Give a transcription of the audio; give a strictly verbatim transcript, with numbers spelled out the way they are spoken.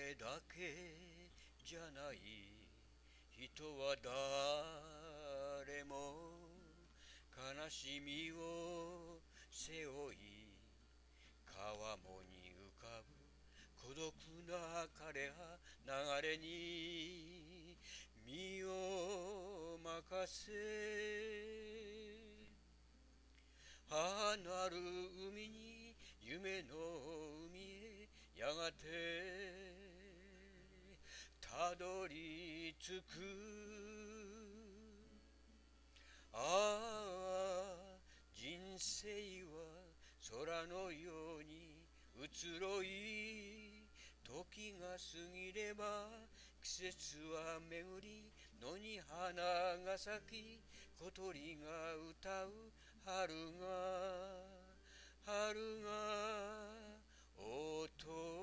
前だけじゃない、人は誰も悲しみを背負い、川面に浮かぶ孤独な枯葉流れに身を任せ、母なる海に夢の海へやがてたどり着く。ああ人生は空のように移ろい、時が過ぎれば季節は巡り、野に花が咲き小鳥が歌う、春が春が訪